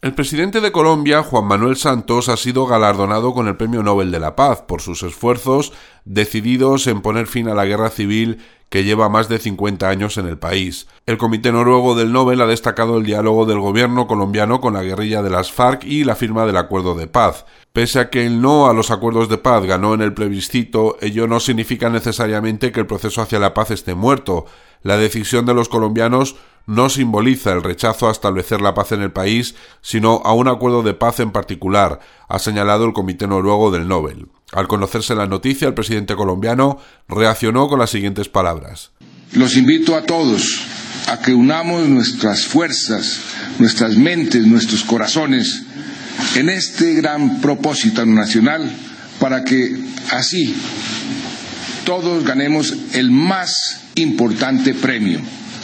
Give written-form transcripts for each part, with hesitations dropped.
El presidente de Colombia, Juan Manuel Santos, ha sido galardonado con el Premio Nobel de la Paz por sus esfuerzos decididos en poner fin a la guerra civil que lleva más de 50 años en el país. El Comité Noruego del Nobel ha destacado el diálogo del gobierno colombiano con la guerrilla de las FARC y la firma del acuerdo de paz. Pese a que el no a los acuerdos de paz ganó en el plebiscito, ello no significa necesariamente que el proceso hacia la paz esté muerto. La decisión de los colombianos no simboliza el rechazo a establecer la paz en el país, sino a un acuerdo de paz en particular, ha señalado el Comité Noruego del Nobel. Al conocerse la noticia, el presidente colombiano reaccionó con las siguientes palabras. Los invito a todos a que unamos nuestras fuerzas, nuestras mentes, nuestros corazones en este gran propósito nacional para que así todos ganemos el más importante premio,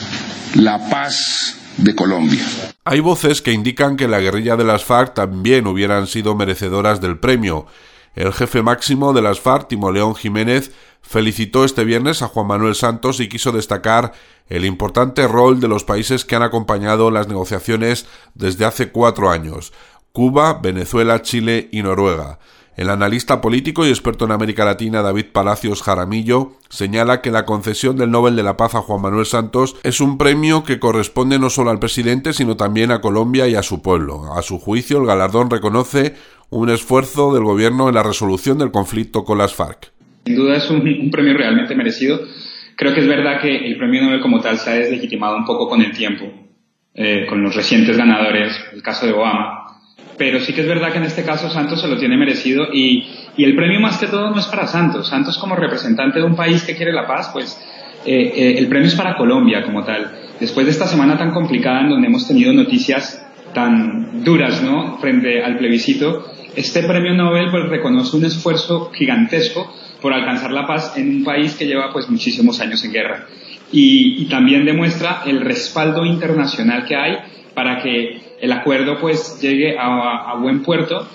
la paz de Colombia. Hay voces que indican que la guerrilla de las FARC también hubieran sido merecedoras del premio. El jefe máximo de las FARC, Timoleón Jiménez, felicitó este viernes a Juan Manuel Santos y quiso destacar el importante rol de los países que han acompañado las negociaciones desde hace 4 años: Cuba, Venezuela, Chile y Noruega. El analista político y experto en América Latina David Palacios Jaramillo señala que la concesión del Nobel de la Paz a Juan Manuel Santos es un premio que corresponde no solo al presidente, sino también a Colombia y a su pueblo. A su juicio, el galardón reconoce un esfuerzo del gobierno en la resolución del conflicto con las FARC. Sin duda es un premio realmente merecido. Creo que es verdad que el premio Nobel como tal se ha deslegitimado un poco con el tiempo, con los recientes ganadores, el caso de Obama. Pero sí que es verdad que en este caso Santos se lo tiene merecido y el premio más que todo no es para Santos. Santos, como representante de un país que quiere la paz, pues el premio es para Colombia como tal. Después de esta semana tan complicada en donde hemos tenido noticias tan duras, ¿no?, frente al plebiscito, este premio Nobel pues reconoce un esfuerzo gigantesco por alcanzar la paz en un país que lleva pues muchísimos años en guerra. Y también demuestra el respaldo internacional que hay para que el acuerdo pues llegue a buen puerto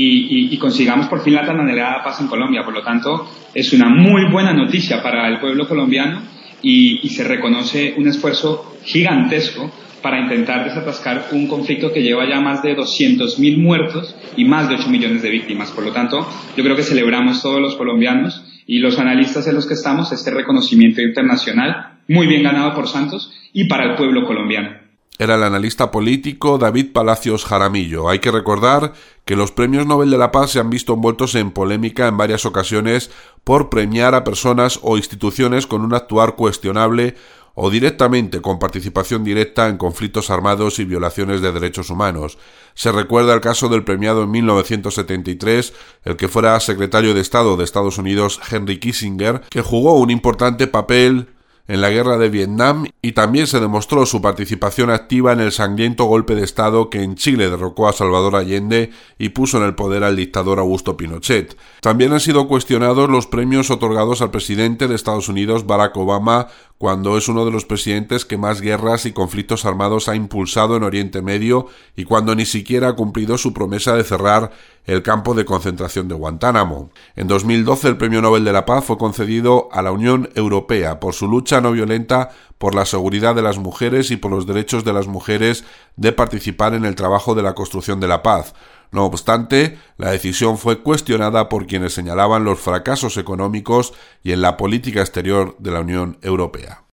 y consigamos por fin la tan anhelada paz en Colombia. Por lo tanto, es una muy buena noticia para el pueblo colombiano y se reconoce un esfuerzo gigantesco para intentar desatascar un conflicto que lleva ya más de 200.000 muertos y más de 8 millones de víctimas. Por lo tanto, yo creo que celebramos todos los colombianos y los analistas en los que estamos este reconocimiento internacional muy bien ganado por Santos y para el pueblo colombiano. Era el analista político David Palacios Jaramillo. Hay que recordar que los premios Nobel de la Paz se han visto envueltos en polémica en varias ocasiones por premiar a personas o instituciones con un actuar cuestionable o directamente con participación directa en conflictos armados y violaciones de derechos humanos. Se recuerda el caso del premiado en 1973, el que fuera secretario de Estado de Estados Unidos, Henry Kissinger, que jugó un importante papel en la guerra de Vietnam y también se demostró su participación activa en el sangriento golpe de Estado que en Chile derrocó a Salvador Allende y puso en el poder al dictador Augusto Pinochet. También han sido cuestionados los premios otorgados al presidente de Estados Unidos, Barack Obama, cuando es uno de los presidentes que más guerras y conflictos armados ha impulsado en Oriente Medio y cuando ni siquiera ha cumplido su promesa de cerrar el campo de concentración de Guantánamo. En 2012 el Premio Nobel de la Paz fue concedido a la Unión Europea por su lucha no violenta por la seguridad de las mujeres y por los derechos de las mujeres de participar en el trabajo de la construcción de la paz. No obstante, la decisión fue cuestionada por quienes señalaban los fracasos económicos y en la política exterior de la Unión Europea.